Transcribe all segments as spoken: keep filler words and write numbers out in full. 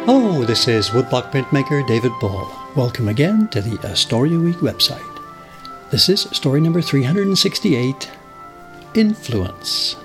Hello, this is woodblock printmaker David Ball. Welcome again to the Astoria Week website. This is story number three hundred sixty-eight, Influence.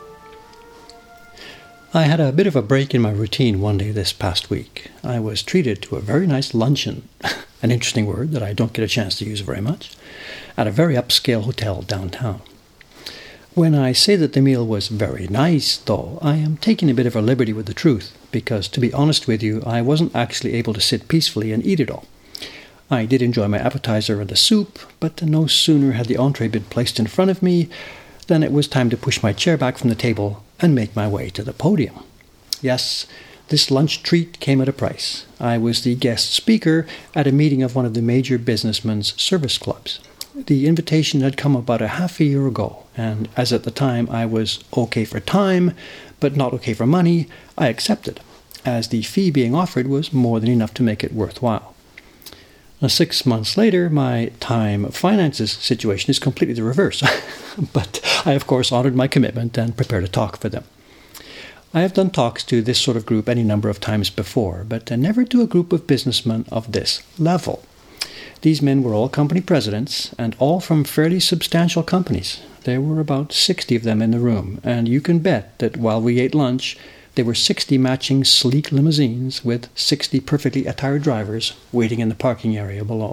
I had a bit of a break in my routine one day this past week. I was treated to a very nice luncheon, an interesting word that I don't get a chance to use very much, at a very upscale hotel downtown. When I say that the meal was very nice, though, I am taking a bit of a liberty with the truth, because to be honest with you, I wasn't actually able to sit peacefully and eat it all. I did enjoy my appetizer and the soup, but no sooner had the entree been placed in front of me than it was time to push my chair back from the table and make my way to the podium. Yes, this lunch treat came at a price. I was the guest speaker at a meeting of one of the major businessmen's service clubs. The invitation had come about a half a year ago, and as at the time I was okay for time, but not okay for money, I accepted, as the fee being offered was more than enough to make it worthwhile. Now, six months later, my time finances situation is completely the reverse, but I of course honored my commitment and prepared a talk for them. I have done talks to this sort of group any number of times before, but never to a group of businessmen of this level. These men were all company presidents, and all from fairly substantial companies. There were about sixty of them in the room, and you can bet that while we ate lunch, there were sixty matching sleek limousines with sixty perfectly attired drivers waiting in the parking area below.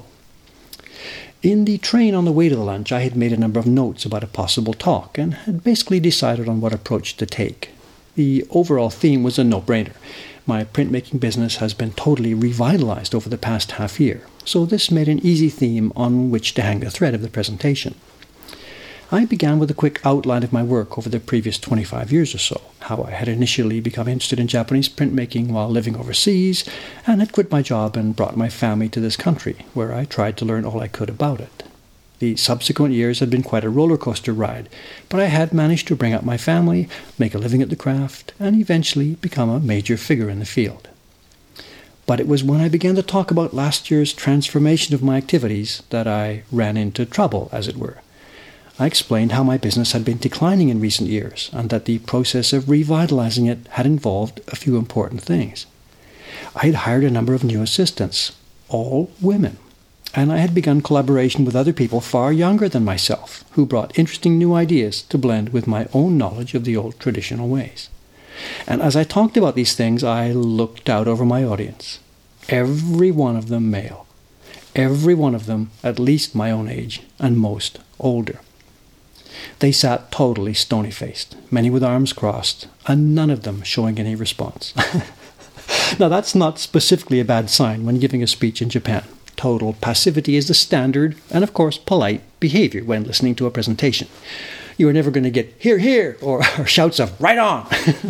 In the train on the way to the lunch, I had made a number of notes about a possible talk, and had basically decided on what approach to take. The overall theme was a no-brainer. My printmaking business has been totally revitalized over the past half year, so this made an easy theme on which to hang the thread of the presentation. I began with a quick outline of my work over the previous twenty-five years or so, how I had initially become interested in Japanese printmaking while living overseas, and had quit my job and brought my family to this country, where I tried to learn all I could about it. The subsequent years had been quite a roller coaster ride, but I had managed to bring up my family, make a living at the craft, and eventually become a major figure in the field. But it was when I began to talk about last year's transformation of my activities that I ran into trouble, as it were. I explained how my business had been declining in recent years, and that the process of revitalizing it had involved a few important things. I had hired a number of new assistants, all women, and I had begun collaboration with other people far younger than myself, who brought interesting new ideas to blend with my own knowledge of the old traditional ways. And as I talked about these things, I looked out over my audience. Every one of them male. Every one of them at least my own age, and most older. They sat totally stony-faced, many with arms crossed, and none of them showing any response. Now, that's not specifically a bad sign when giving a speech in Japan. Total passivity is the standard, and of course polite, behavior when listening to a presentation. You are never going to get "hear, hear," or, or shouts of "right on."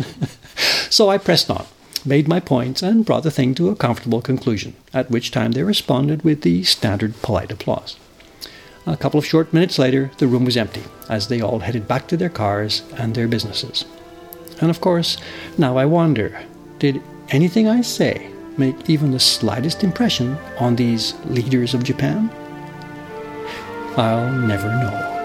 So I pressed on, made my points, and brought the thing to a comfortable conclusion, at which time they responded with the standard polite applause. A couple of short minutes later, the room was empty, as they all headed back to their cars and their businesses. And of course, now I wonder, did anything I say make even the slightest impression on these leaders of Japan? I'll never know.